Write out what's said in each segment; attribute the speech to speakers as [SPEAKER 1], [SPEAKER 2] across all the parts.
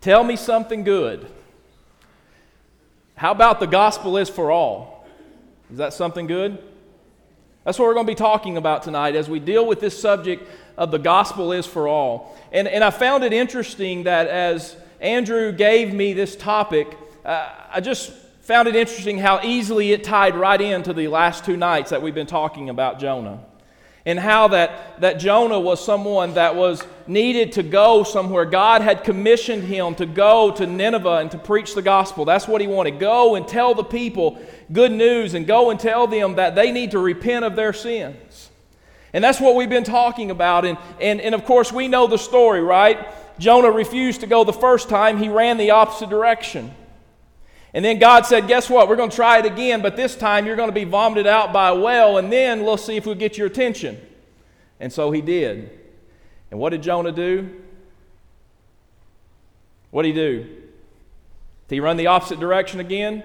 [SPEAKER 1] Tell me something good. How about the gospel is for all? Is that something good? That's what we're going to be talking about tonight as we deal with this subject of the gospel is for all. And I found it interesting that as Andrew gave me this topic, I just found it interesting how easily it tied right into the last two nights that we've been talking about Jonah. And how that Jonah was someone that was needed to go somewhere. God had commissioned him to go to Nineveh and to preach the gospel. That's what he wanted. Go and tell the people good news and go and tell them that they need to repent of their sins. And that's what we've been talking about. And of course we know the story, right? Jonah refused to go the first time. He ran the opposite direction. And then God said, guess what? We're going to try it again, but this time you're going to be vomited out by a whale, and then we'll see if we'll get your attention. And so he did. And what did Jonah do? What did he do? Did he run the opposite direction again?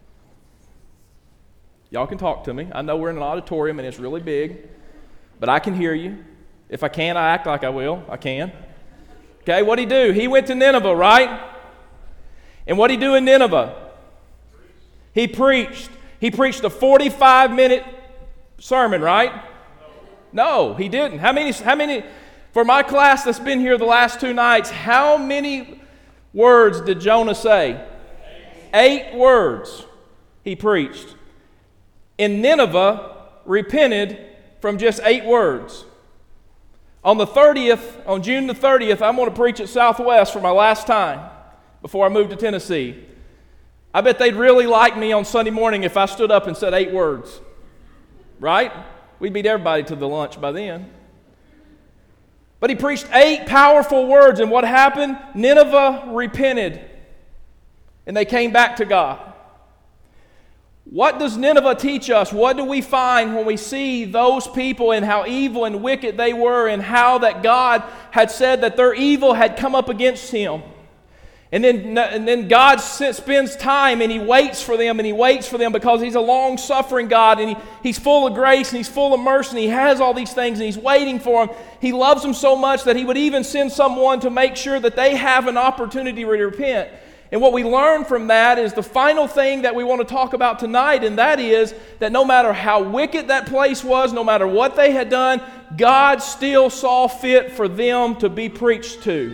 [SPEAKER 1] Y'all can talk to me. I know we're in an auditorium and it's really big, but I can hear you. If I can, I act like I will. I can. Okay, what did he do? He went to Nineveh, right? And what did he do in Nineveh? He preached. He preached a 45-minute sermon, right? No, he didn't. How many, for my class that's been here the last two nights, how many words did Jonah say? 8 words he preached. In Nineveh, repented from just 8 words. On the 30th, on June the 30th, I'm going to preach at Southwest for my last time before I moved to Tennessee. I bet they'd really like me on Sunday morning if I stood up and said 8 words. Right? We'd beat everybody to the lunch by then. But he preached 8 powerful words, and what happened? Nineveh repented, and they came back to God. What does Nineveh teach us? What do we find when we see those people and how evil and wicked they were, and how that God had said that their evil had come up against him? And then God spends time and He waits for them, and He waits for them because He's a long-suffering God, and He's full of grace and He's full of mercy, and He has all these things, and He's waiting for them. He loves them so much that He would even send someone to make sure that they have an opportunity to repent. And what we learn from that is the final thing that we want to talk about tonight, and that is that no matter how wicked that place was, no matter what they had done, God still saw fit for them to be preached to.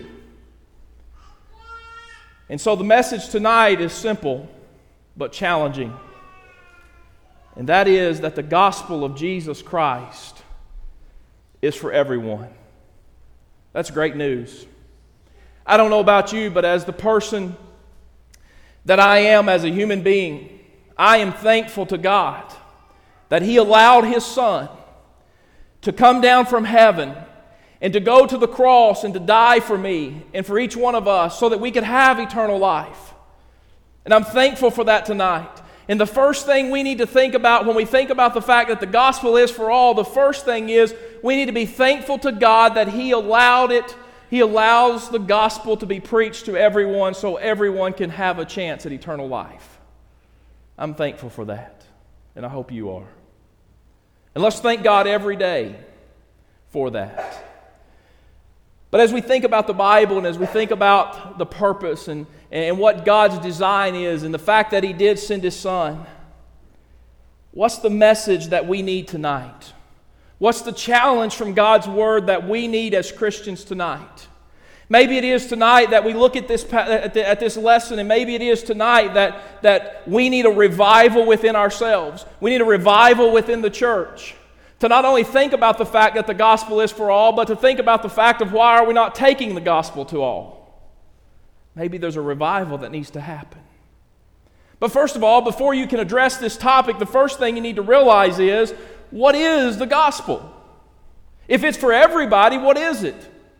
[SPEAKER 1] And so the message tonight is simple but challenging. And that is that the gospel of Jesus Christ is for everyone. That's great news. I don't know about you, but as the person that I am as a human being, I am thankful to God that He allowed His Son to come down from heaven and to go to the cross and to die for me and for each one of us so that we could have eternal life. And I'm thankful for that tonight. And the first thing we need to think about when we think about the fact that the gospel is for all, the first thing is we need to be thankful to God that He allowed it. He allows the gospel to be preached to everyone so everyone can have a chance at eternal life. I'm thankful for that, and I hope you are. And let's thank God every day for that. But as we think about the Bible and as we think about the purpose and what God's design is and the fact that He did send His Son, what's the message that we need tonight? What's the challenge from God's Word that we need as Christians tonight? Maybe it is tonight that we look at this lesson, and maybe it is tonight that we need a revival within ourselves. We need a revival within the church. To not only think about the fact that the gospel is for all, but to think about the fact of why are we not taking the gospel to all? Maybe there's a revival that needs to happen. But first of all, before you can address this topic, the first thing you need to realize is, what is the gospel? If it's for everybody, what is it?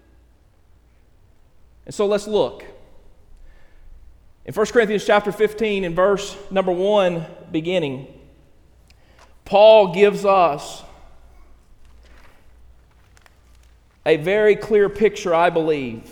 [SPEAKER 1] And so let's look. In 1 Corinthians chapter 15, in verse number 1, beginning, Paul gives us a very clear picture, I believe,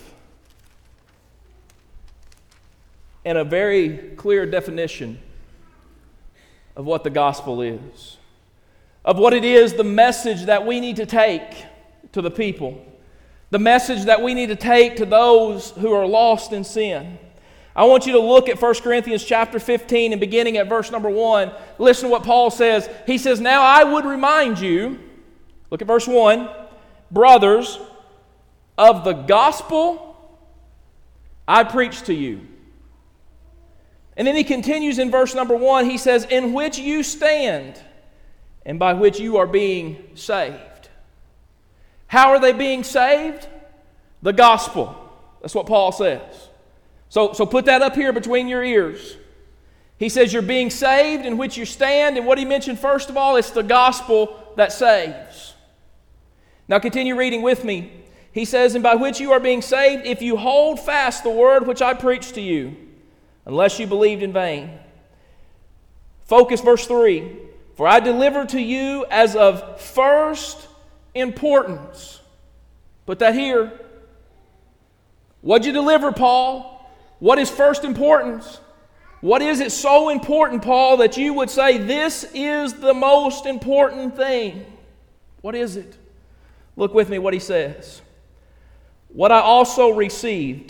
[SPEAKER 1] and a very clear definition of what the gospel is, of what it is, the message that we need to take to the people, the message that we need to take to those who are lost in sin. I want you to look at 1 Corinthians chapter 15 and beginning at verse number 1. Listen to what Paul says. He says, "Now I would remind you," look at verse 1, "brothers, of the gospel I preached to you." And then he continues in verse number 1. He says, "in which you stand, and by which you are being saved." How are they being saved? The gospel. That's what Paul says. So put that up here between your ears. He says you're being saved in which you stand, and what he mentioned first of all, it's the gospel that saves. Now continue reading with me. He says, "and by which you are being saved, if you hold fast the word which I preached to you, unless you believed in vain." Focus verse 3. "For I delivered to you as of first importance." Put that here. What'd you deliver, Paul? What is first importance? What is it so important, Paul, that you would say this is the most important thing? What is it? Look with me what he says. "What I also received,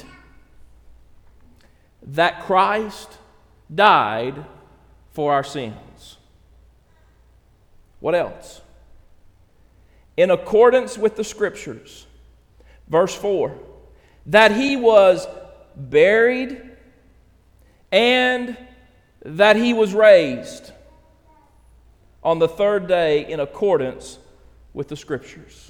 [SPEAKER 1] that Christ died for our sins." What else? "In accordance with the Scriptures." Verse 4. "That he was buried, and that he was raised on the third day in accordance with the Scriptures."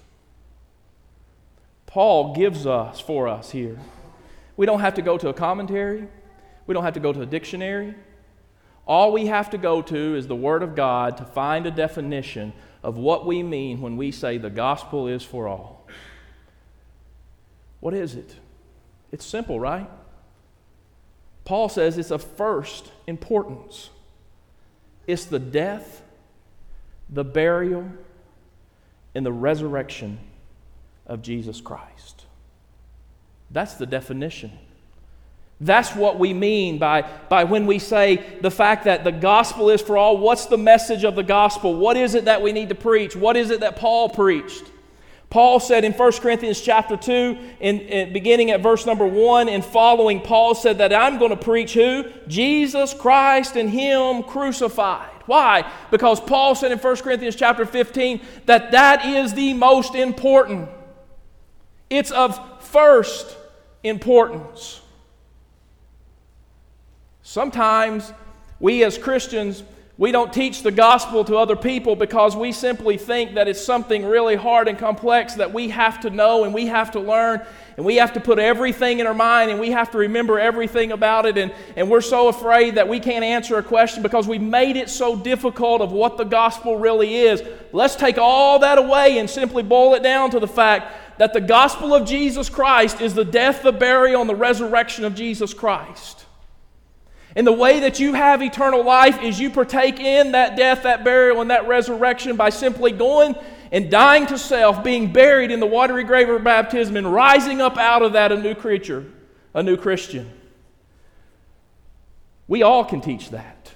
[SPEAKER 1] Paul gives us for us here. We don't have to go to a commentary. We don't have to go to a dictionary. All we have to go to is the Word of God to find a definition of what we mean when we say the gospel is for all. What is it? It's simple, right? Paul says it's of first importance. It's the death, the burial, and the resurrection of Jesus Christ. That's the definition. That's what we mean by when we say the fact that the gospel is for all. What's the message of the gospel? What is it that we need to preach? What is it that Paul preached? Paul said in 1 Corinthians chapter 2, beginning at verse number 1 and following, Paul said that I'm going to preach who? Jesus Christ and Him crucified. Why? Because Paul said in 1 Corinthians chapter 15 that is the most important. It's of first importance. Sometimes we as Christians, we don't teach the gospel to other people because we simply think that it's something really hard and complex that we have to know and we have to learn and we have to put everything in our mind and we have to remember everything about it, and we're so afraid that we can't answer a question because we made it so difficult of what the gospel really is. Let's take all that away and simply boil it down to the fact that the gospel of Jesus Christ is the death, the burial, and the resurrection of Jesus Christ. And the way that you have eternal life is you partake in that death, that burial, and that resurrection by simply going and dying to self, being buried in the watery grave of baptism, and rising up out of that a new creature, a new Christian. We all can teach that.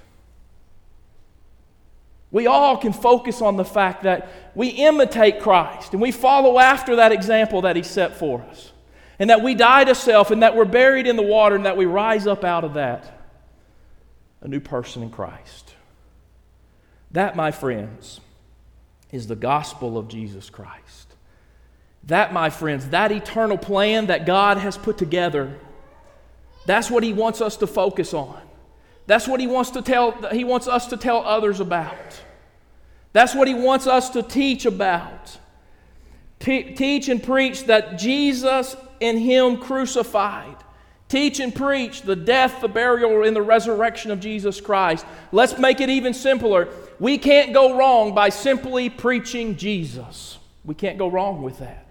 [SPEAKER 1] We all can focus on the fact that we imitate Christ and we follow after that example that He set for us. And that we die to self and that we're buried in the water and that we rise up out of that a new person in Christ. That, my friends, is the gospel of Jesus Christ. That, my friends, that eternal plan that God has put together, that's what He wants us to focus on. That's what He wants us to tell others about. That's what He wants us to teach about. Teach and preach that Jesus and Him crucified. Teach and preach the death, the burial, and the resurrection of Jesus Christ. Let's make it even simpler. We can't go wrong by simply preaching Jesus. We can't go wrong with that.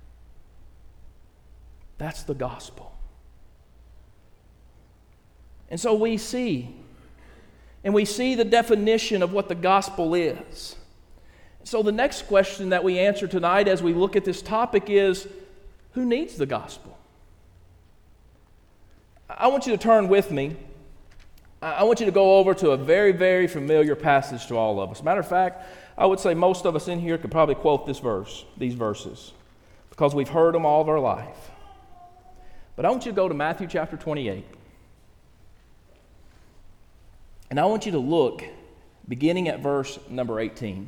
[SPEAKER 1] That's the gospel. And so we see the definition of what the gospel is. So the next question that we answer tonight as we look at this topic is, who needs the gospel? I want you to turn with me. I want you to go over to a very, very familiar passage to all of us. Matter of fact, I would say most of us in here could probably quote these verses. because we've heard them all of our life. But I want you to go to Matthew chapter 28. And I want you to look beginning at verse number 18.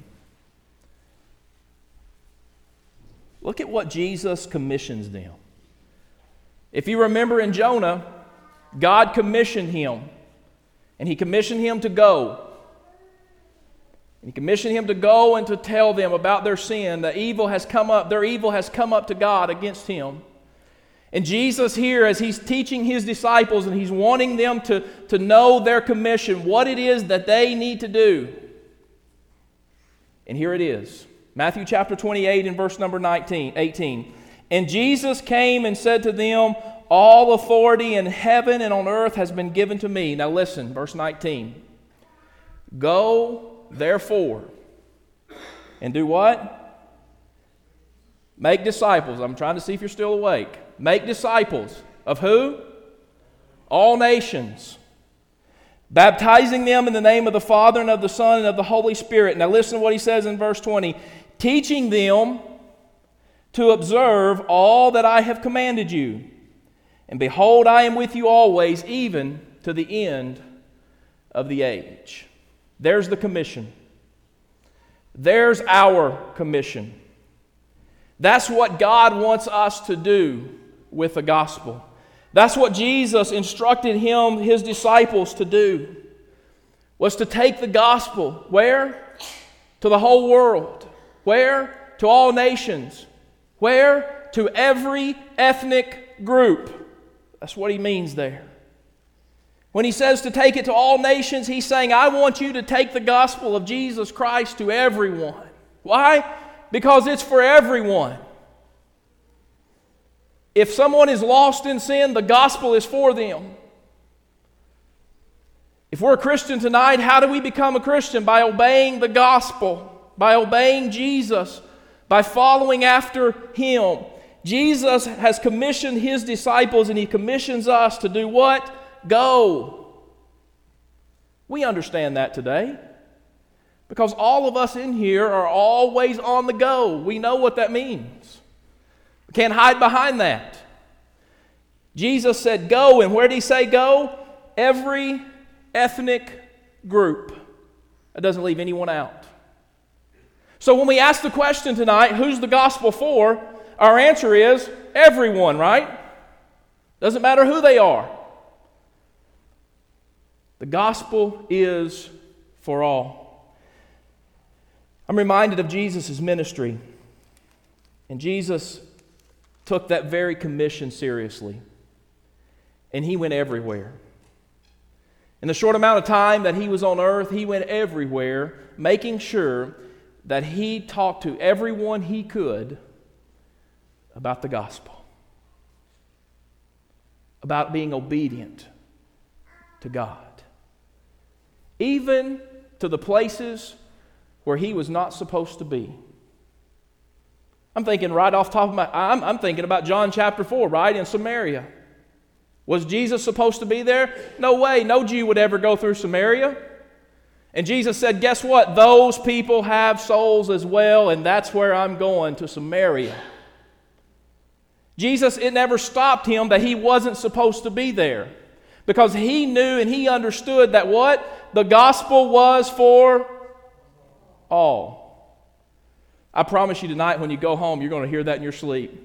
[SPEAKER 1] Look at what Jesus commissions them. If you remember in Jonah, God commissioned him. And He commissioned him to go. And He commissioned him to go and to tell them about their sin. Their evil has come up to God against him. And Jesus here, as He's teaching His disciples and He's wanting them to know their commission, what it is that they need to do. And here it is. Matthew chapter 28 and verse number 18. And Jesus came and said to them, all authority in heaven and on earth has been given to me. Now listen, verse 19. Go, therefore, and do what? Make disciples. I'm trying to see if you're still awake. Make disciples of who? All nations. Baptizing them in the name of the Father and of the Son and of the Holy Spirit. Now listen to what He says in verse 20. Teaching them to observe all that I have commanded you. And behold, I am with you always, even to the end of the age. There's the commission. There's our commission. That's what God wants us to do with the gospel. That's what Jesus instructed His disciples to do, was to take the gospel, where? To the whole world. Where? To all nations. Where? To every ethnic group. That's what He means there. When He says to take it to all nations, He's saying, I want you to take the gospel of Jesus Christ to everyone. Why? Because it's for everyone. If someone is lost in sin, the gospel is for them. If we're a Christian tonight, how do we become a Christian? By obeying the gospel, by obeying Jesus, by following after Him. Jesus has commissioned His disciples, and He commissions us to do what? Go. We understand that today, because all of us in here are always on the go. We know what that means. We can't hide behind that. Jesus said go, and where did He say go? Every ethnic group. That doesn't leave anyone out. So when we ask the question tonight, who's the gospel for? Our answer is everyone, right? Doesn't matter who they are. The gospel is for all. I'm reminded of Jesus' ministry. And Jesus took that very commission seriously. And He went everywhere. In the short amount of time that He was on earth, He went everywhere, making sure that He talked to everyone He could about the gospel, about being obedient to God, even to the places where He was not supposed to be. I'm thinking right off the top of I'm thinking about John chapter 4, right, in Samaria. Was Jesus supposed to be there? No way. No Jew would ever go through Samaria. And Jesus said, guess what? Those people have souls as well, and that's where I'm going, to Samaria. Jesus, it never stopped Him that He wasn't supposed to be there, because He knew and He understood that what? The gospel was for all. I promise you tonight, when you go home, you're going to hear that in your sleep.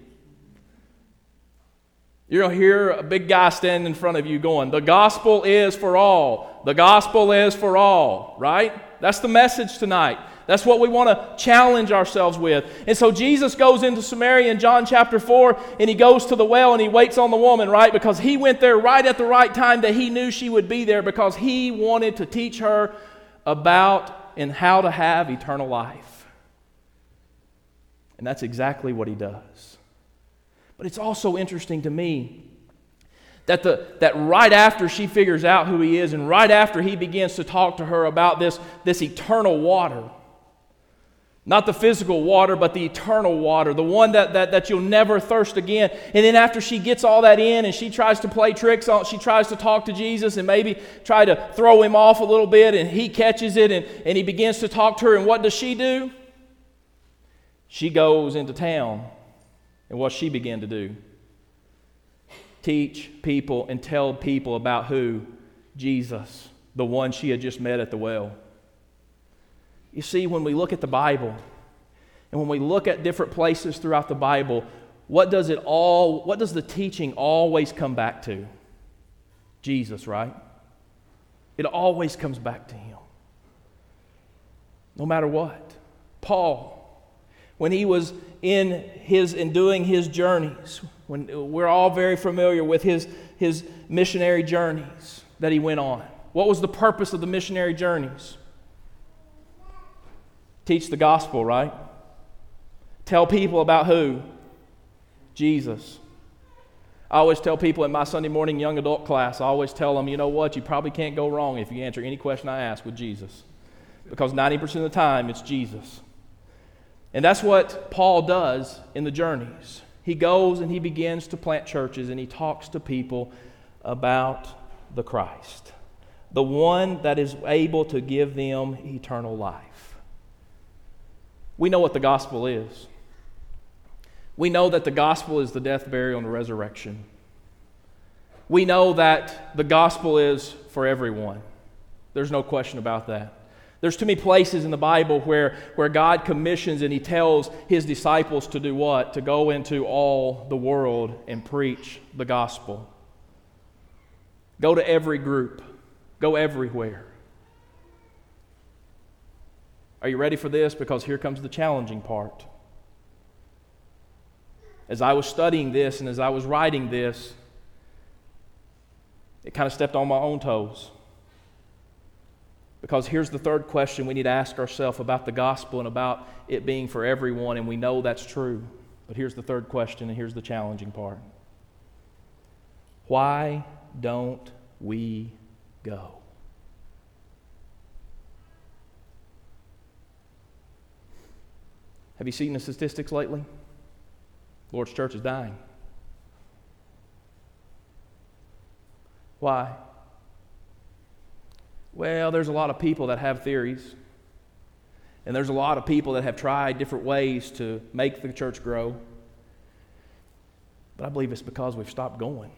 [SPEAKER 1] You're going to hear a big guy standing in front of you going, the gospel is for all. The gospel is for all, right? That's the message tonight. That's what we want to challenge ourselves with. And so Jesus goes into Samaria in John chapter 4, and He goes to the well and He waits on the woman, right? Because He went there right at the right time that He knew she would be there, because He wanted to teach her about and how to have eternal life. And that's exactly what He does. But it's also interesting to me that right after she figures out who He is, and right after He begins to talk to her about this eternal water, not the physical water, but the eternal water, the one that you'll never thirst again. And then after she gets all that in and she tries to play tricks on, she tries to talk to Jesus and maybe try to throw Him off a little bit, and He catches it and He begins to talk to her. And what does she do? She goes into town And what she began to do? Teach people and tell people about who? Jesus, the one she had just met at the well. You see, when we look at the Bible, and when we look at different places throughout the Bible, what does the teaching always come back to? Jesus, right? It always comes back to Him. No matter what. Paul, when he was in doing his journeys, when we're all very familiar with his missionary journeys that he went on. What was the purpose of the missionary journeys? Teach the gospel, right? Tell people about who? Jesus. I always tell people in my Sunday morning young adult class, I always tell them, you know what, you probably can't go wrong if you answer any question I ask with Jesus. Because 90% of the time, it's Jesus. And that's what Paul does in the journeys. He goes and he begins to plant churches and he talks to people about the Christ, the one that is able to give them eternal life. We know what the gospel is. We know that the gospel is the death, burial, and the resurrection. We know that the gospel is for everyone. There's no question about that. There's too many places in the Bible where God commissions and He tells His disciples to do what? To go into all the world and preach the gospel. Go to every group. Go everywhere. Are you ready for this? Because here comes the challenging part. As I was studying this and as I was writing this, it kind of stepped on my own toes. Because here's the third question we need to ask ourselves about the gospel and about it being for everyone, and we know that's true. But here's the third question, and here's the challenging part. Why don't we go? Have you seen the statistics lately? Lord's Church is dying. Why? Well, there's a lot of people that have theories. And there's a lot of people that have tried different ways to make the church grow. But I believe it's because we've stopped going.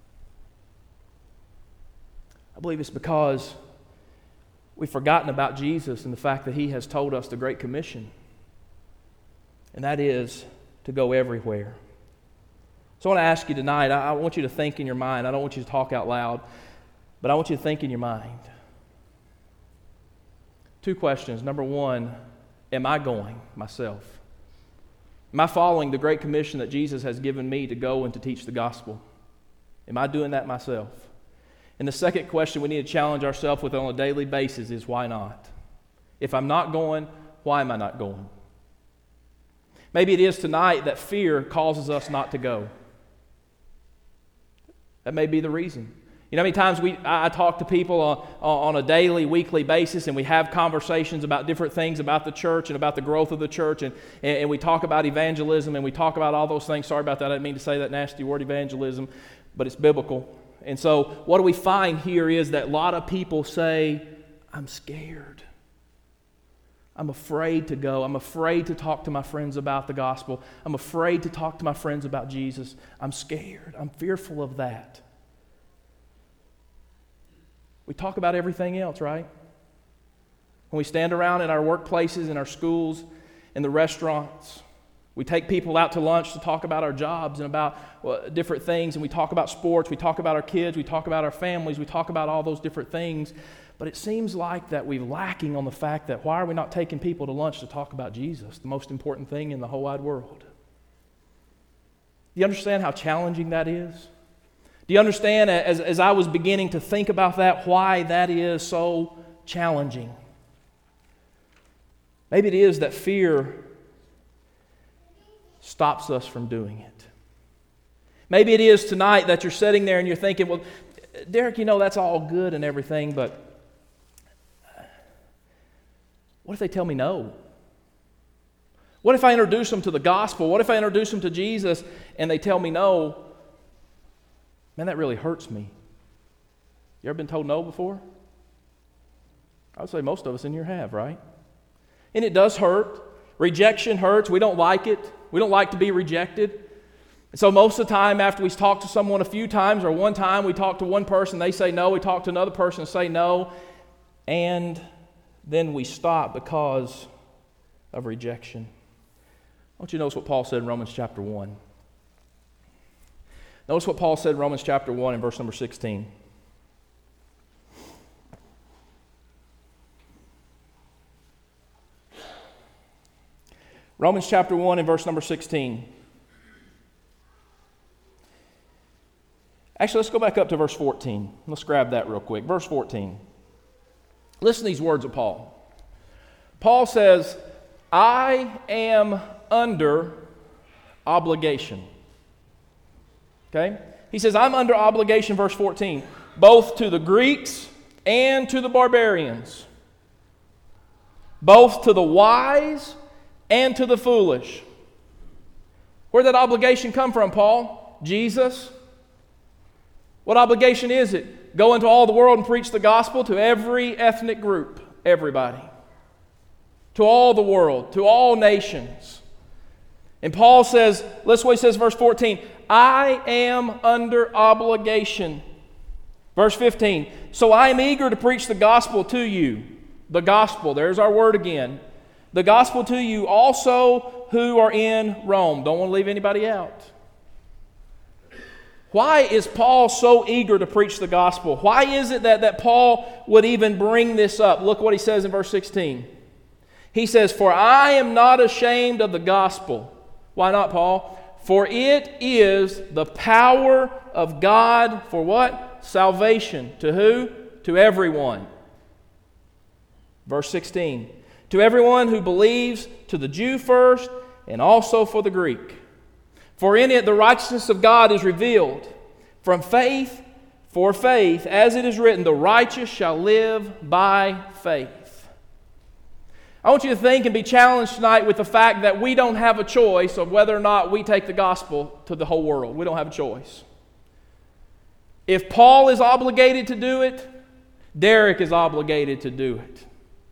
[SPEAKER 1] I believe it's because we've forgotten about Jesus and the fact that He has told us the Great Commission. And that is to go everywhere. So I want to ask you tonight, I want you to think in your mind. I don't want you to talk out loud, but I want you to think in your mind. Two questions. Number one, am I going myself? Am I following the Great Commission that Jesus has given me to go and to teach the gospel? Am I doing that myself? And the second question we need to challenge ourselves with on a daily basis is why not? If I'm not going, why am I not going? Maybe it is tonight that fear causes us not to go. That may be the reason. You know how many times I talk to people on a daily, weekly basis, and we have conversations about different things about the church and about the growth of the church, and we talk about evangelism, and we talk about all those things. Sorry about that. I didn't mean to say that nasty word, evangelism, but it's biblical. And so what do we find here is that a lot of people say, I'm scared. I'm afraid to go. I'm afraid to talk to my friends about the gospel. I'm afraid to talk to my friends about Jesus. I'm scared. I'm fearful of that. We talk about everything else, right? When we stand around in our workplaces, in our schools, in the restaurants, we take people out to lunch to talk about our jobs and about different things, and we talk about sports, we talk about our kids, we talk about our families, we talk about all those different things. But it seems like that we're lacking on the fact that why are we not taking people to lunch to talk about Jesus, the most important thing in the whole wide world? Do you understand how challenging that is? Do you understand, as I was beginning to think about that, why that is so challenging? Maybe it is that fear stops us from doing it. Maybe it is tonight that you're sitting there and you're thinking, well, Derek, you know, that's all good and everything, but what if they tell me no? What if I introduce them to the gospel? What if I introduce them to Jesus and they tell me no? Man, that really hurts me. You ever been told no before? I would say most of us in here have, right? And it does hurt. Rejection hurts. We don't like it. We don't like to be rejected. So most of the time after we talk to someone a few times, or one time we talk to one person, they say no, we talk to another person and say no, and then we stop because of rejection. I want you to notice what Paul said in Romans chapter 1. Notice what Paul said in Romans chapter 1 and verse number 16. Romans chapter 1 and verse number 16. Actually, let's go back up to verse 14. Let's grab that real quick. Verse 14. Listen to these words of Paul. Paul says, I am under obligation. Okay? He says, I'm under obligation, verse 14, both to the Greeks and to the barbarians, both to the wise and to the foolish. Where'd that obligation come from, Paul? Jesus. What obligation is it? Go into all the world and preach the gospel to every ethnic group, everybody. To all the world, to all nations. And Paul says, listen what he says, verse 14, I am under obligation. Verse 15, so I am eager to preach the gospel to you. The gospel, there's our word again. The gospel to you also who are in Rome. Don't want to leave anybody out. Why is Paul so eager to preach the gospel? Why is it that Paul would even bring this up? Look what he says in verse 16. He says, for I am not ashamed of the gospel. Why not, Paul? For it is the power of God for what? Salvation. To who? To everyone. Verse 16. To everyone who believes, to the Jew first, and also for the Greek. For in it the righteousness of God is revealed, from faith for faith, as it is written, the righteous shall live by faith. I want you to think and be challenged tonight with the fact that we don't have a choice of whether or not we take the gospel to the whole world. We don't have a choice. If Paul is obligated to do it, Derek is obligated to do it.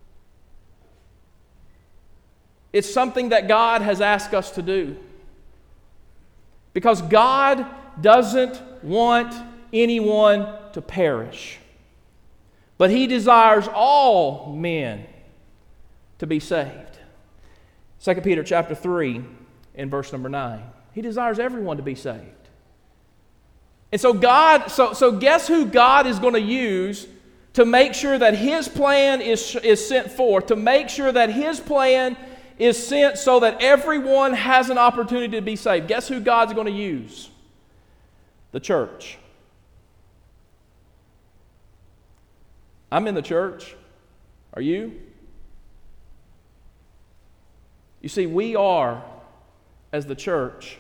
[SPEAKER 1] It's something that God has asked us to do. Because God doesn't want anyone to perish. But He desires all men to be saved. 2 Peter chapter 3 and verse number 9. He desires everyone to be saved. And so guess who God is going to use to make sure that His plan is sent forth, to make sure that His plan is sent so that everyone has an opportunity to be saved. Guess who God's going to use? The church. I'm in the church. Are you? You see, we are, as the church,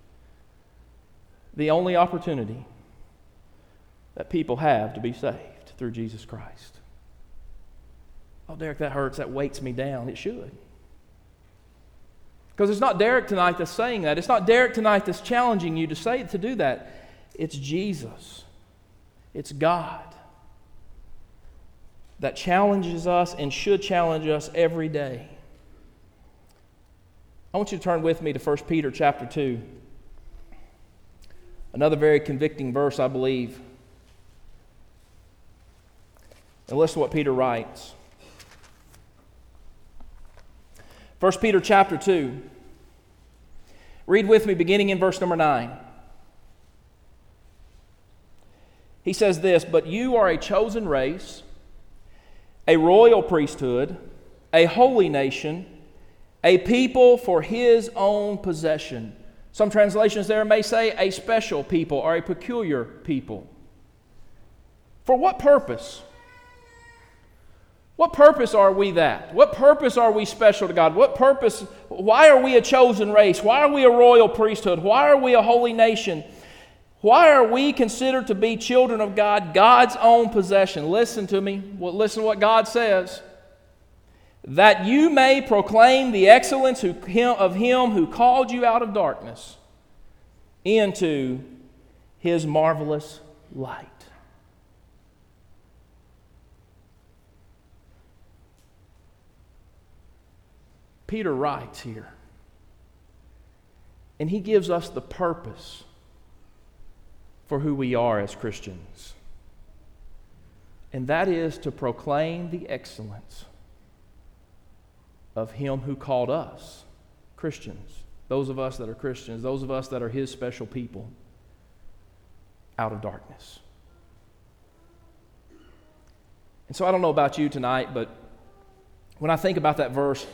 [SPEAKER 1] the only opportunity that people have to be saved through Jesus Christ. Oh, Derek, that hurts. That weights me down. It should. Because it's not Derek tonight that's saying that. It's not Derek tonight that's challenging you to do that. It's Jesus. It's God that challenges us and should challenge us every day. I want you to turn with me to 1 Peter chapter 2. Another very convicting verse, I believe. And listen to what Peter writes. 1 Peter chapter 2. Read with me beginning in verse number 9. He says this, but you are a chosen race, a royal priesthood, a holy nation, a people for His own possession. Some translations there may say a special people or a peculiar people. For what purpose? What purpose are we that? What purpose are we special to God? What purpose? Why are we a chosen race? Why are we a royal priesthood? Why are we a holy nation? Why are we considered to be children of God, God's own possession? Listen to me. Listen to what God says. That you may proclaim the excellence of Him who called you out of darkness into His marvelous light. Peter writes here, And He gives us the purpose for who we are as Christians. And that is to proclaim the excellence of Him who called us Christians, those of us that are Christians, those of us that are His special people, out of darkness. And so I don't know about you tonight, but when I think about that verse,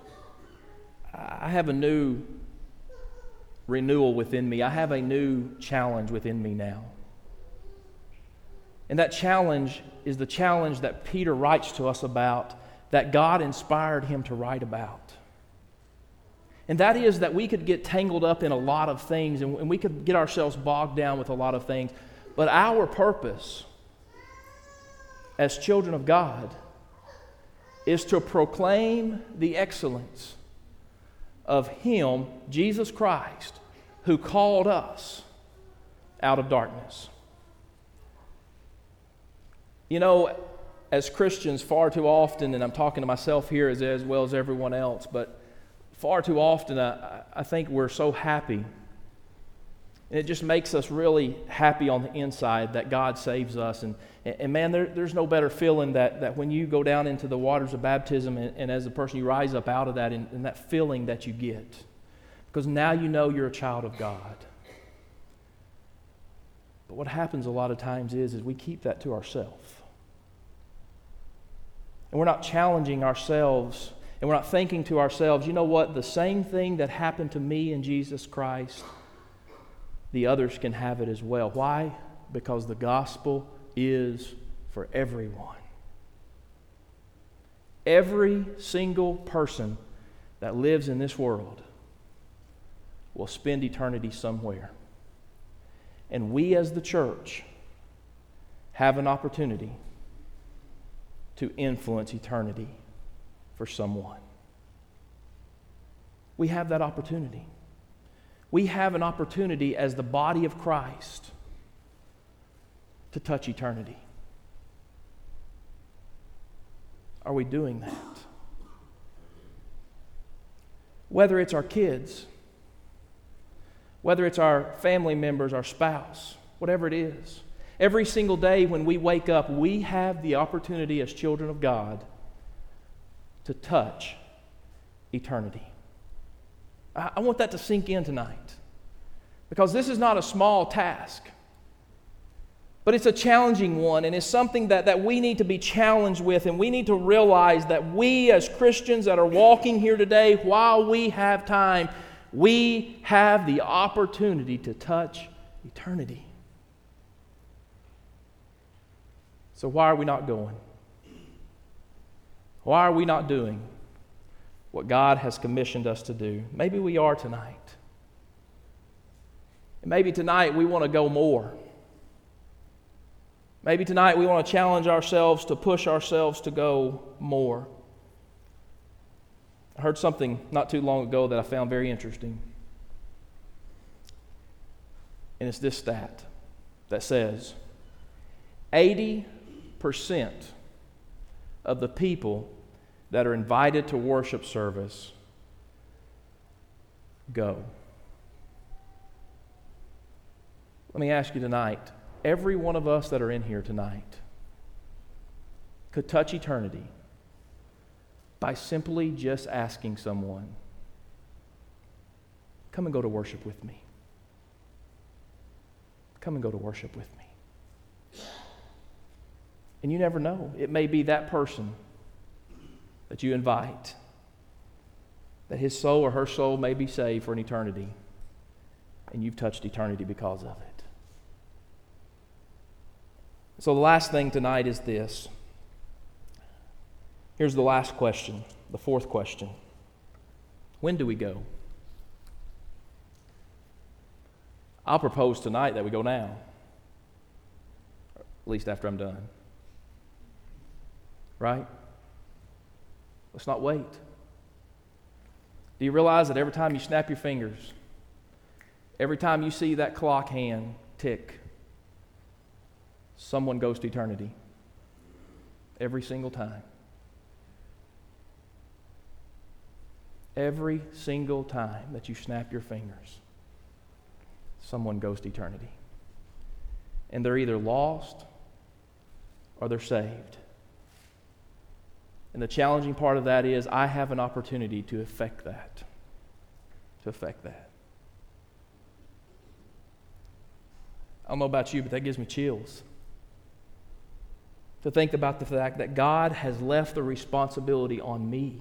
[SPEAKER 1] I have a new renewal within me. I have a new challenge within me now. And that challenge is the challenge that Peter writes to us about, that God inspired him to write about. And that is that we could get tangled up in a lot of things, and we could get ourselves bogged down with a lot of things. But our purpose as children of God is to proclaim the excellence of Him, Jesus Christ, who called us out of darkness. You know, as Christians, far too often, and I'm talking to myself here as well as everyone else, but far too often I think we're so happy, and it just makes us really happy on the inside that God saves us. And man, there's no better feeling that when you go down into the waters of baptism and as a person you rise up out of that, and that feeling that you get. Because now you know you're a child of God. But what happens a lot of times is we keep that to ourselves. And we're not challenging ourselves, and we're not thinking to ourselves, you know what, the same thing that happened to me in Jesus Christ, the others can have it as well. Why? Because the gospel is for everyone. Every single person that lives in this world will spend eternity somewhere. And we as the church have an opportunity to influence eternity for someone. We have that opportunity. We have an opportunity as the body of Christ to touch eternity. Are we doing that? Whether it's our kids, whether it's our family members, our spouse, whatever it is, every single day when we wake up, we have the opportunity as children of God to touch eternity. I want that to sink in tonight, because this is not a small task, but it's a challenging one, and it's something that we need to be challenged with, and we need to realize that we as Christians that are walking here today, while we have time, we have the opportunity to touch eternity. So why are we not going? Why are we not doing what God has commissioned us to do? Maybe we are tonight. And maybe tonight we want to go more. Maybe tonight we want to challenge ourselves to push ourselves to go more. I heard something not too long ago that I found very interesting. And it's this stat that says 80% of the people that are invited to worship service go. Let me ask you tonight, every one of us that are in here tonight could touch eternity by simply just asking someone, come and go to worship with me. Come and go to worship with me. And you never know. It may be that person that you invite, that his soul or her soul may be saved for an eternity, and you've touched eternity because of it. So the last thing tonight is this. Here's the last question, the fourth question. When do we go? I'll propose tonight that we go now, at least after I'm done. Right? Let's not wait. Do you realize that every time you snap your fingers, every time you see that clock hand tick, someone goes to eternity? Every single time. Every single time that you snap your fingers, someone goes to eternity. And they're either lost or they're saved. And the challenging part of that is I have an opportunity to affect that. I don't know about you, but that gives me chills. To think about the fact that God has left the responsibility on me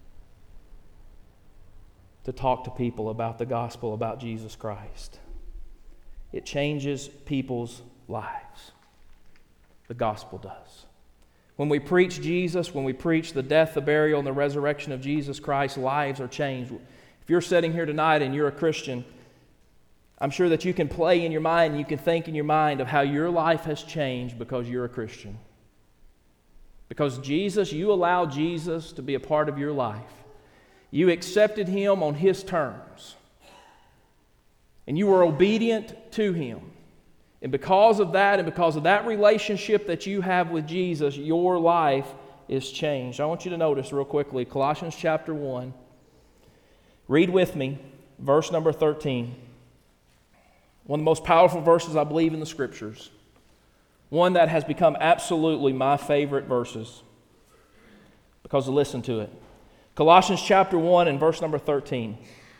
[SPEAKER 1] to talk to people about the gospel, about Jesus Christ. It changes people's lives. The gospel does. When we preach Jesus, when we preach the death, the burial, and the resurrection of Jesus Christ, lives are changed. If you're sitting here tonight and you're a Christian, I'm sure that you can play in your mind and you can think in your mind of how your life has changed because you're a Christian. Because Jesus, you allowed Jesus to be a part of your life. You accepted Him on His terms. And you were obedient to Him. And because of that relationship that you have with Jesus, your life is changed. I want you to notice real quickly, Colossians chapter 1. Read with me, verse number 13. One of the most powerful verses I believe in the Scriptures. One that has become absolutely my favorite verses. Because listen to it. Colossians chapter 1 and verse number 13.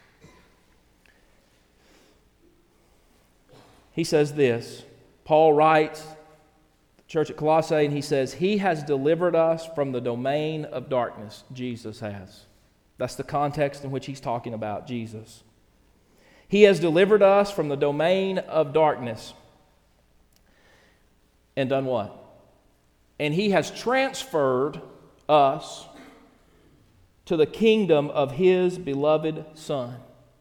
[SPEAKER 1] He says this. Paul writes, the church at Colossae, and he says, He has delivered us from the domain of darkness. Jesus has. That's the context in which he's talking about Jesus. He has delivered us from the domain of darkness. And done what? And He has transferred us to the kingdom of His beloved Son,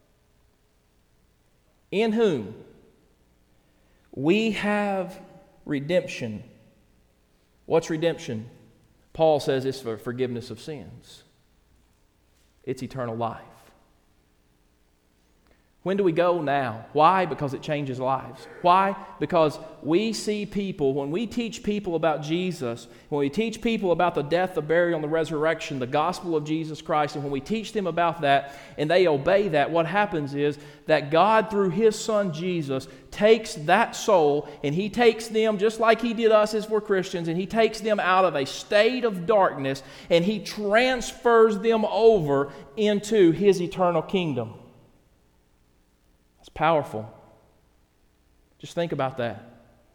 [SPEAKER 1] in whom we have redemption. What's redemption? Paul says it's for forgiveness of sins. It's eternal life. When do we go? Now. Why? Because it changes lives. Why? Because we see people, when we teach people about Jesus, when we teach people about the death, the burial, and the resurrection, the gospel of Jesus Christ, and when we teach them about that and they obey that, what happens is that God, through His Son Jesus, takes that soul and He takes them, just like He did us as we're Christians, and He takes them out of a state of darkness and He transfers them over into His eternal kingdom. It's powerful. Just think about that.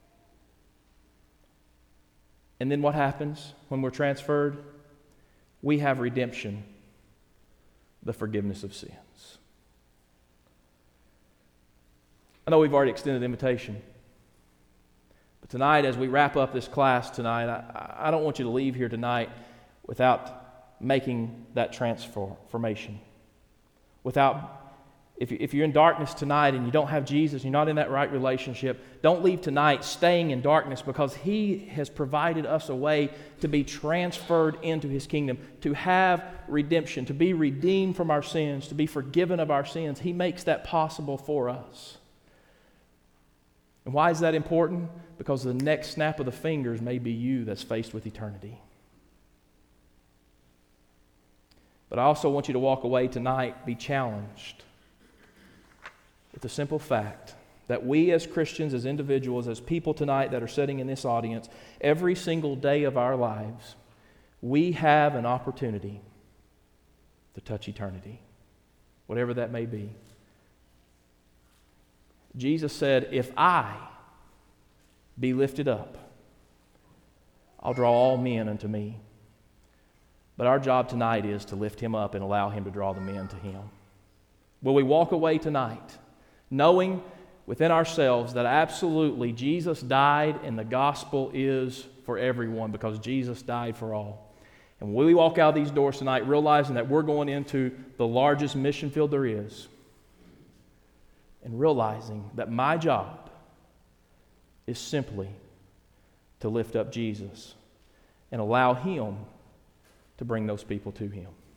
[SPEAKER 1] And then what happens when we're transferred? We have redemption, the forgiveness of sins. I know we've already extended the invitation. But tonight, as we wrap up this class tonight, I don't want you to leave here tonight without making that transformation. If you're in darkness tonight and you don't have Jesus, you're not in that right relationship, don't leave tonight staying in darkness, because He has provided us a way to be transferred into His kingdom, to have redemption, to be redeemed from our sins, to be forgiven of our sins. He makes that possible for us. And why is that important? Because the next snap of the fingers may be you that's faced with eternity. But I also want you to walk away tonight, be challenged with the simple fact that we as Christians, as individuals, as people tonight that are sitting in this audience, every single day of our lives, we have an opportunity to touch eternity, whatever that may be. Jesus said, if I be lifted up, I'll draw all men unto me. But our job tonight is to lift Him up and allow Him to draw the men to Him. Will we walk away tonight knowing within ourselves that absolutely Jesus died and the gospel is for everyone, because Jesus died for all? And will we walk out these doors tonight realizing that we're going into the largest mission field there is, and realizing that my job is simply to lift up Jesus and allow Him to bring those people to Him?